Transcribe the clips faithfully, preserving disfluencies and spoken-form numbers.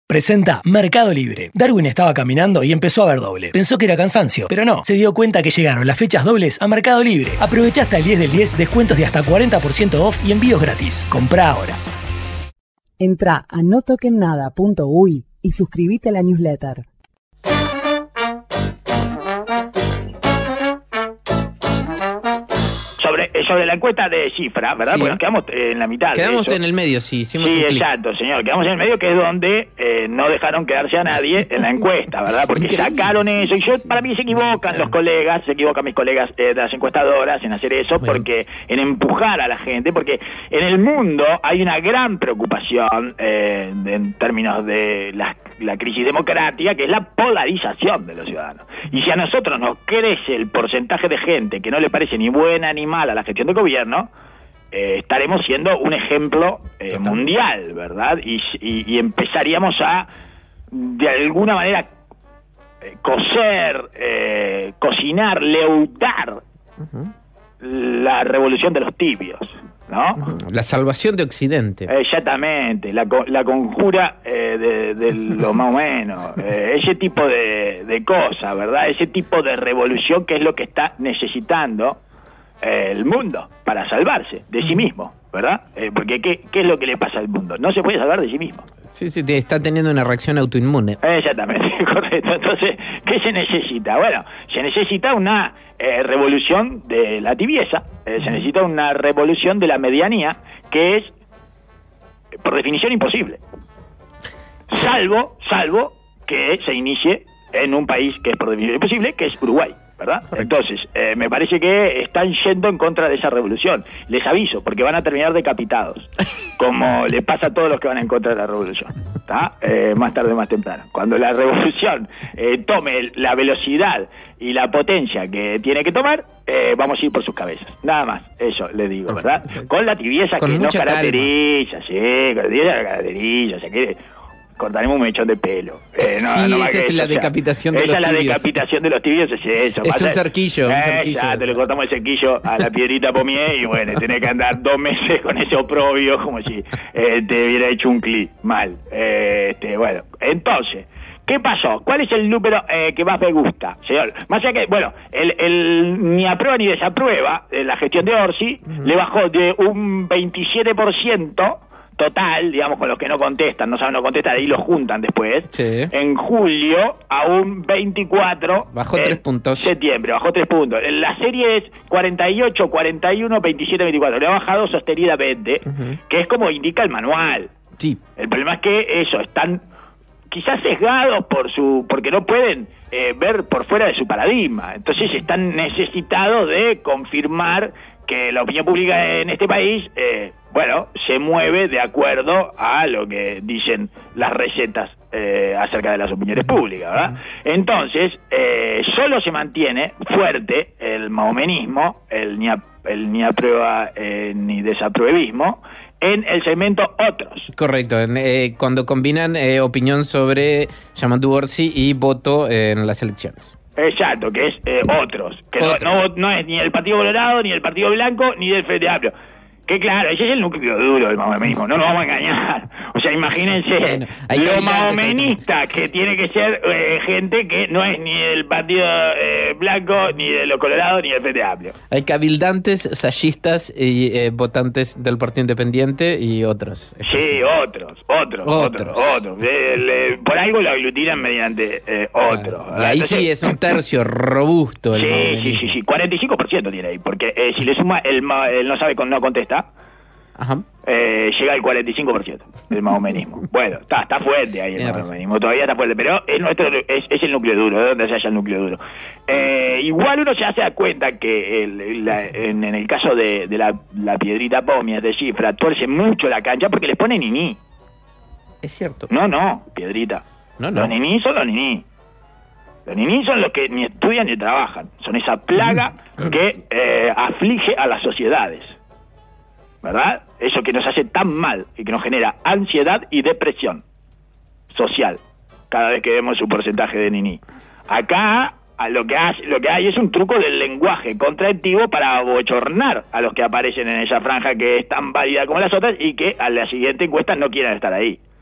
Presenta Mercado Libre. Darwin estaba caminando y empezó a ver doble. Pensó que era cansancio, pero no. Se dio cuenta que llegaron las fechas dobles a Mercado Libre. Aprovecha hasta el diez del diez, descuentos de hasta cuarenta por ciento off y envíos gratis. Comprá ahora. Entrá a no toquen nada punto uy y suscríbete a la newsletter. Sobre, sobre la encuesta de cifra, ¿verdad? Sí. Porque nos quedamos en la mitad. Quedamos en el medio, sí. Hicimos Sí, un clic. exacto, señor. Quedamos en el medio, que es donde eh, no dejaron quedarse a nadie en la encuesta, ¿verdad? Porque Increíble, sacaron sí, eso. Y yo, sí, para mí se equivocan sí. los colegas, se equivocan mis colegas eh, de las encuestadoras en hacer eso, Bueno. porque en empujar a la gente, porque en el mundo hay una gran preocupación eh, de- en términos de la, la crisis democrática, que es la polarización de los ciudadanos. Y si a nosotros nos crece el porcentaje de gente que no le parece ni buena ni mala la gestión del gobierno, eh, estaremos siendo un ejemplo eh, Total. mundial, ¿verdad? Y, y, y empezaríamos a, de alguna manera, eh, coser, eh, cocinar, leudar Ujú. la revolución de los tibios, ¿no? La salvación de Occidente. Exactamente, la, co- la conjura eh, de, de lo más o menos, eh, ese tipo de, de cosas, ¿verdad? Ese tipo de revolución que es lo que está necesitando eh, el mundo para salvarse de sí mismo, ¿verdad? Eh, porque ¿qué, ¿qué es lo que le pasa al mundo? No se puede salvar de sí mismo. Sí, sí, te- está teniendo una reacción autoinmune. Exactamente, correcto. Entonces, ¿qué se necesita? Bueno, se necesita una eh, revolución de la tibieza, eh, se necesita una revolución de la medianía, que es, eh, por definición, imposible. Salvo, salvo que se inicie en un país que es por definición imposible, que es Uruguay, ¿verdad? Entonces, eh, me parece que están yendo en contra de esa revolución. Les aviso, porque van a terminar decapitados, como le pasa a todos los que van en contra de la revolución, ¿está? Eh, más tarde o más temprano. Cuando la revolución eh, tome la velocidad y la potencia que tiene que tomar, eh, vamos a ir por sus cabezas. Nada más, eso le digo, ¿verdad? Con la tibieza Con que nos mucha calma. caracteriza, sí, con la tibieza que nos caracteriza, o sea que cortaremos un mechón de pelo. Eh, no, Sí, no más esa que es eso, la o sea, decapitación de esa los es la tibios. decapitación de los tibios, es eso. Es Pasa- un cerquillo, un Eh, cerquillo. Exacto, le cortamos el cerquillo a la piedrita Pomier y bueno, tenés que andar dos meses con ese oprobio como si eh, te hubiera hecho un clic mal. Eh, este, bueno, entonces, ¿qué pasó? ¿Cuál es el número eh, que más me gusta, señor? Más allá que, bueno, el, el ni aprueba ni desaprueba, eh, la gestión de Orsi le bajó de un veintisiete por ciento total, digamos, con los que no contestan, no saben no contestar, ahí los juntan después, Sí. en julio a un veinticuatro. Bajó en tres puntos. Septiembre, bajó tres puntos. La serie es cuarenta y ocho, cuarenta y uno, veintisiete, veinticuatro. Le ha bajado sostenidamente, Ujú. que es como indica el manual. Sí. El problema es que eso, están quizás sesgados por su, porque no pueden eh, ver por fuera de su paradigma. Entonces están necesitados de confirmar que la opinión pública en este país, eh, bueno, se mueve de acuerdo a lo que dicen las recetas eh, acerca de las opiniones públicas, ¿verdad? Entonces, eh, solo se mantiene fuerte el mahomenismo, el ni, a- el ni aprueba eh, ni desapruebismo, en el segmento otros. Correcto, en, eh, cuando combinan eh, opinión sobre Yamandu Orsi y voto eh, en las elecciones. Exacto, que es eh, otros, que no- Otros. No, no es ni el Partido Colorado, ni el Partido Blanco, ni del Frente Amplio. Que claro, ese es el núcleo duro del mahomenismo, no nos vamos a engañar. O sea, imagínense, Bueno, hay lo cavilantes, mahomenista que tiene que ser eh, gente que no es ni del Partido eh, Blanco, ni de los Colorados, ni del Frente Amplio. Hay cabildantes, sayistas y eh, votantes del Partido Independiente y otros. Sí, otros, otros, otros, Otros. otros. El, eh, por algo lo aglutinan mediante eh, otros. Y ahí Entonces, sí es un tercio robusto el Sí, sí, mahomenismo. sí, sí, cuarenta y cinco por ciento tiene ahí, porque eh, si le suma el, ma- el no sabe con no contesta, Ajá. eh, llega al cuarenta y cinco por ciento del mahomenismo. Bueno, está está fuerte ahí el Tiene razón. mahomenismo, todavía está fuerte, pero es, nuestro, es, es el núcleo duro, de donde se halla el núcleo duro. Eh, igual uno ya se da cuenta que el- la- en, en el caso de, de la, la piedrita Pomia de cifra, tuerce mucho la cancha porque les pone niní. Es cierto. No, no, piedrita. No, no. Los niní son los niní. Los niní son los que ni estudian ni trabajan. Son esa plaga que eh, aflige a las sociedades. ¿Verdad? Eso que nos hace tan mal y que nos genera ansiedad y depresión social cada vez que vemos su porcentaje de niní. Acá a lo que hace, lo que hay es un truco del lenguaje contractivo para abochornar a los que aparecen en esa franja que es tan válida como las otras y que a la siguiente encuesta no quieran estar ahí.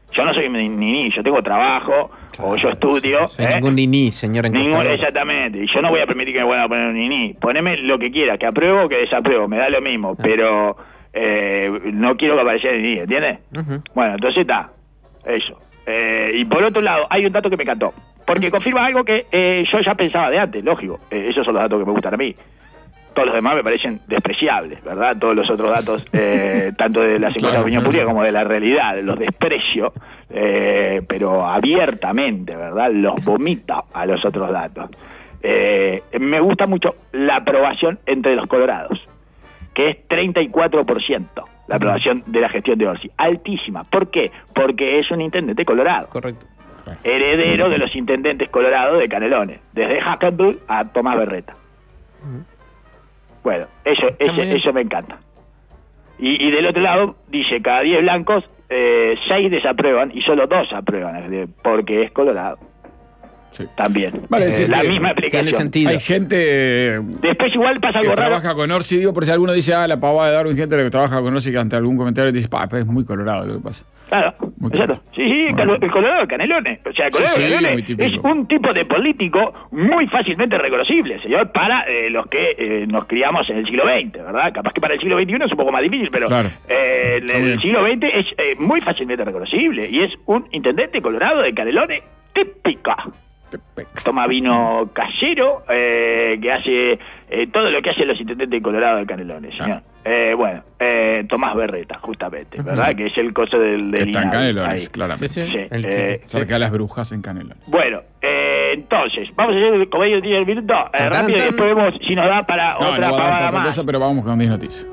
Yo no soy ni ni, yo tengo trabajo, claro, o yo estudio. Soy ¿eh? ningún ni ni, señor Ningún, exactamente. Y yo no voy a permitir que me vuelvan a poner un ni ni. Poneme lo que quiera, que apruebo o que desapruebo, me da lo mismo, ah. pero eh, no quiero que aparezca el ni ni, ¿entiendes? Uh-huh. Bueno, entonces está, eso. Eh, y por otro lado, hay un dato que me encantó, porque confirma algo que eh, yo ya pensaba de antes, lógico. Eh, esos son los datos que me gustan a mí. Todos los demás me parecen despreciables, ¿verdad? Todos los otros datos, eh, tanto de la encuestas de opinión pública como de la realidad, los desprecio, eh, pero abiertamente, ¿verdad? Los vomito a los otros datos. Eh, me gusta mucho la aprobación entre los colorados, que es treinta y cuatro por ciento la aprobación de la gestión de Orsi. Altísima. ¿Por qué? Porque es un intendente colorado. Correcto. Heredero de los intendentes colorados de Canelones, desde Hackenbull a Tomás Berreta. Uh-huh. Bueno, eso, eso, eso me encanta. Y, y del otro lado, dice, cada diez blancos, eh, seis desaprueban y solo dos aprueban, porque es colorado. Sí. También. Vale, eh, la misma explicación. Hay gente... Después igual pasa algo que raro. trabaja con Orsi, digo, por si alguno dice, ah, la pavada de Darwin, gente que trabaja con Orsi, que ante algún comentario dice, pa, es muy colorado lo que pasa. Claro, muy exacto. Sí, sí, bueno. El colorado de Canelones. O sea, el colorado sí, de Canelones sí, es un tipo de político muy fácilmente reconocible, señor, para eh, los que eh, nos criamos en el siglo veinte, ¿verdad? Capaz que para el siglo veintiuno es un poco más difícil, pero claro. eh, en el siglo veinte es eh, muy fácilmente reconocible y es un intendente colorado de Canelones típica. Toma vino casero, eh, que hace eh, todo lo que hacen los intendentes colorados de Canelones, señor. Ah. Eh, bueno, eh, Tomás Berreta, justamente, ¿verdad? Sí. Que es el coso del... del está en Canelones, claramente. Sí, sí. Sí, el, eh, cerca de las brujas en Canelones. Bueno, eh, entonces, vamos a hacer, como ellos tienen el minuto, eh, rápido, y después vemos si nos da para no, otra no pavada otra más. Cosa, pero vamos con diez noticias.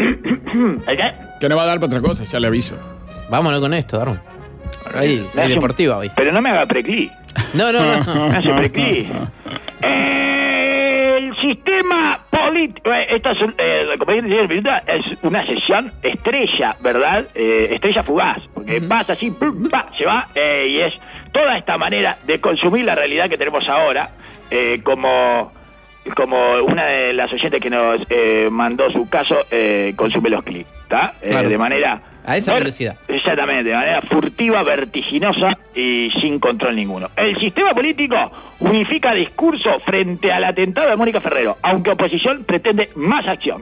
¿Qué? Que no va a dar para otra cosa, ya le aviso. Vámonos con esto, Darwin. Ahí, ahí deportiva hoy. Pero no me haga preclí. No, no, no. Me hace preclí. El sistema político. Esta es, eh, como es una sesión estrella, ¿verdad? Eh, estrella fugaz. Porque uh-huh. pasa así, pum, pa, se va, eh, y es toda esta manera de consumir la realidad que tenemos ahora, eh, como. Como una de las oyentes que nos eh, mandó su caso, eh, consume los clics, ¿está? Claro. Eh, de manera... A esa velocidad. Exactamente, de manera furtiva, vertiginosa y sin control ninguno. El sistema político unifica discurso frente al atentado de Mónica Ferrero, aunque oposición pretende más acción.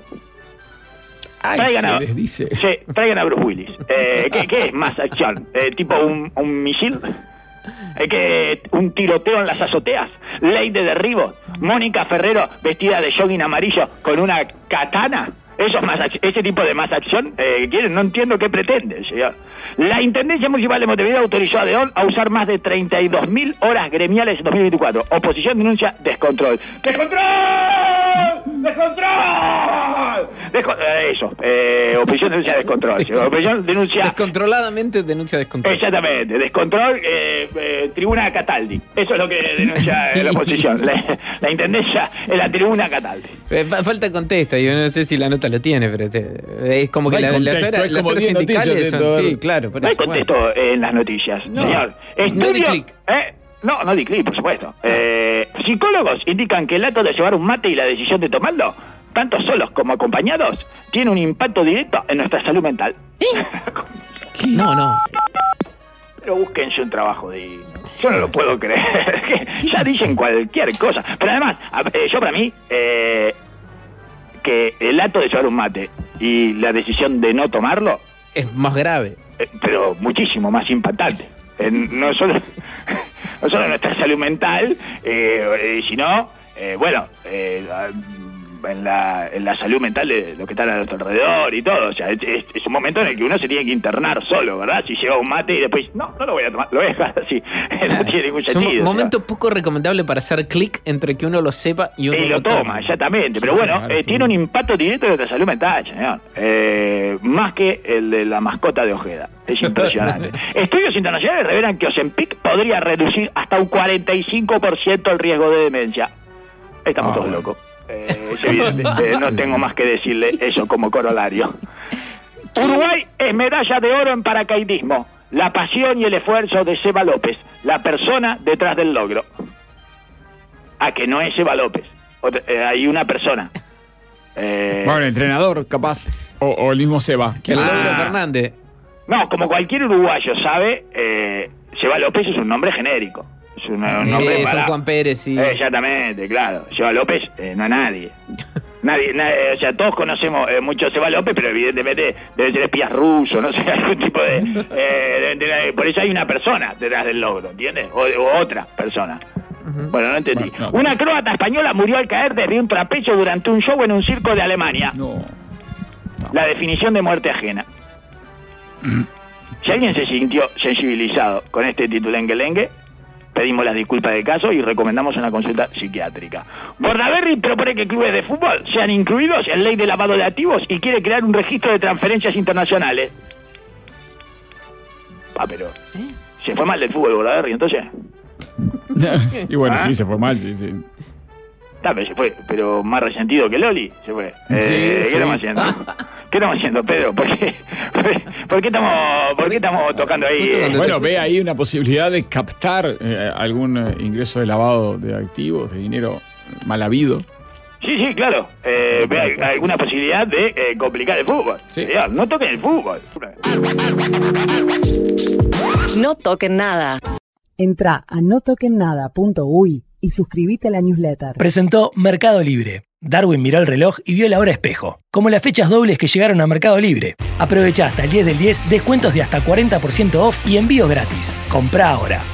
Ay, traigan, se a, les dice. Sí, traigan a Bruce Willis. Eh, ¿qué, ¿Qué es más acción? Eh, ¿Tipo un, un misil? ¿Es que un tiroteo en las azoteas? ¿Ley de derribo? ¿Mónica Ferrero vestida de jogging amarillo con una katana? Eso es más ese tipo de más acción eh, quieren, no entiendo qué pretende, señor. La Intendencia Municipal de Montevideo autorizó a Deón a usar más de treinta y dos mil horas gremiales en dos mil veinticuatro. Oposición denuncia descontrol. ¡Descontrol! ¡Descontrol! Descon eh, eso, eh, oposición denuncia descontrol. Oposición denuncia... Descontroladamente denuncia descontrol. Exactamente, descontrol, eh, eh, tribuna Cataldi. Eso es lo que denuncia la oposición. La, la Intendencia es la tribuna Cataldi. Eh, falta contexto, yo no sé si la nota lo tiene, pero es como que no la, las horas, las horas sindicales son... Sí, claro. No hay contexto bueno. en las noticias, no. señor. Estudio, no di clic. Eh, no, no di clic, por supuesto. Eh, psicólogos indican que el acto de llevar un mate y la decisión de tomarlo, tanto solos como acompañados, tiene un impacto directo en nuestra salud mental. ¿Eh? No, no. Pero búsquense un trabajo digno. Yo no lo puedo creer. Ya dicen cualquier cosa. Pero además, yo para mí... Eh, que el acto de llevar un mate y la decisión de no tomarlo es más grave, eh, pero muchísimo más impactante, eh, no solo no solo nuestra salud mental, eh, eh, sino eh, bueno eh, en la, en la salud mental de lo que está a nuestro alrededor y todo. O sea, es, es, es un momento en el que uno se tiene que internar solo, ¿verdad? Si lleva un mate y después, no, no lo voy a tomar, lo voy a dejar así. No tiene ningún sentido. Es un momento ¿no? poco recomendable para hacer clic entre que uno lo sepa y uno y lo, lo toma. toma. Exactamente, pero bueno, eh, tiene un impacto directo en nuestra salud mental, señor. Eh, más que el de la mascota de Ojeda. Es impresionante. Estudios internacionales revelan que Ozempic podría reducir hasta un cuarenta y cinco por ciento el riesgo de demencia. Estamos oh, todos bueno. locos. Eh, es evidente, eh, no tengo más que decirle eso como corolario. Uruguay es medalla de oro en paracaidismo. La pasión y el esfuerzo de Seba López, la persona detrás del logro. Ah, que no es Seba López. Otra, eh, hay una persona. Eh, bueno, el entrenador, capaz. O, o el mismo Seba. Que el logro ah, Fernández. No, como cualquier uruguayo sabe, eh, Seba López es un nombre genérico. Es un, un nombre es para... un Juan Pérez, sí. Eh, exactamente, claro. Seba López, eh, no a nadie. Nadie, nadie, o sea, todos conocemos eh, mucho a Seba López, pero evidentemente debe ser espías rusos, no sé, algún tipo de, eh, de, de... Por eso hay una persona detrás del logro, ¿entiendes? O, o otra persona. Uh-huh. Bueno, no entendí. Bueno, no. Una croata española murió al caer desde un trapecio durante un show en un circo de Alemania. No. no. La definición de muerte ajena. Si alguien se sintió sensibilizado con este titulengue-lengue, pedimos las disculpas del caso y recomendamos una consulta psiquiátrica. Bordaberry propone que clubes de fútbol sean incluidos en ley de lavado de activos y quiere crear un registro de transferencias internacionales. Ah, pero... ¿eh? ¿Se fue mal del fútbol Bordaberry entonces? Y bueno, ¿Ah? sí, se fue mal, sí, sí. Ah, pero se fue, pero más resentido que Loli, se fue. Eh, sí, ¿Qué sí. estamos haciendo? ¿Qué estamos haciendo, Pedro? ¿Por qué, por qué, estamos, por qué estamos tocando ahí? Eh? Bueno, ve ahí una posibilidad de captar eh, algún eh, ingreso de lavado de activos, de dinero mal habido. Sí, sí, claro. Eh, ve alguna posibilidad de eh, complicar el fútbol. Sí. Señor, no toquen el fútbol. No toquen nada. Entra a no toquen nada punto uy y suscríbete a la newsletter. Presentó Mercado Libre. Darwin miró el reloj y vio la hora espejo, como las fechas dobles que llegaron a Mercado Libre. Aprovecha hasta el diez del diez descuentos de hasta cuarenta por ciento off y envíos gratis. Comprá ahora.